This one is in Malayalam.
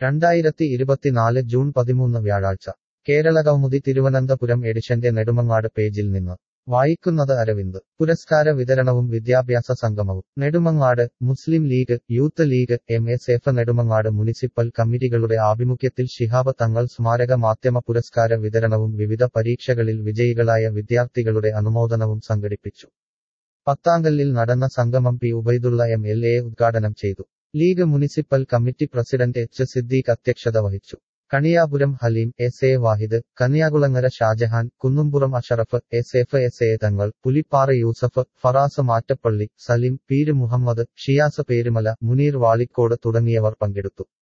2024 ജൂൺ 13 വ്യാഴാഴ്ച കേരളകൗമുദി തിരുവനന്തപുരം എഡിഷന്റെ നെടുമങ്ങാട് പേജിൽ നിന്ന് വായിക്കുന്നത് അരവിന്ദ് പുരസ്കാര വിതരണവും വിദ്യാഭ്യാസ സംഗമവും നെടുമങ്ങാട് മുസ്ലിം ലീഗ് യൂത്ത് ലീഗ് MSF നെടുമങ്ങാട് മുനിസിപ്പൽ കമ്മിറ്റികളുടെ ആഭിമുഖ്യത്തിൽ ശിഹാബ് തങ്ങൾ സ്മാരക മാധ്യമ പുരസ്കാര വിതരണവും വിവിധ പരീക്ഷകളിൽ വിജയികളായ വിദ്യാർത്ഥികളുടെ അനുമോദനവും സംഘടിപ്പിച്ചു. പത്താങ്കല്ലിൽ നടന്ന സംഗമം പി ഉബൈദുള്ള MLA ഉദ്ഘാടനം ചെയ്തു. League municipal committee president H Siddique അധ്യക്ഷത വഹിച്ചു. കണിയാപുരം ഹലീം, SA വാഹിദ്, കന്യാകുളങ്ങര ഷാജഹാൻ, കുന്നുംപുറം അഷറഫ്, SF SA തങ്ങൾ, പുലിപ്പാറ യൂസഫ്, ഫറാസ് മാറ്റപ്പള്ളി, സലിം, പീര് മുഹമ്മദ്, ഷിയാസ് പേരുമല, മുനീർ വാളിക്കോട് തുടങ്ങിയവർ പങ്കെടുത്തു.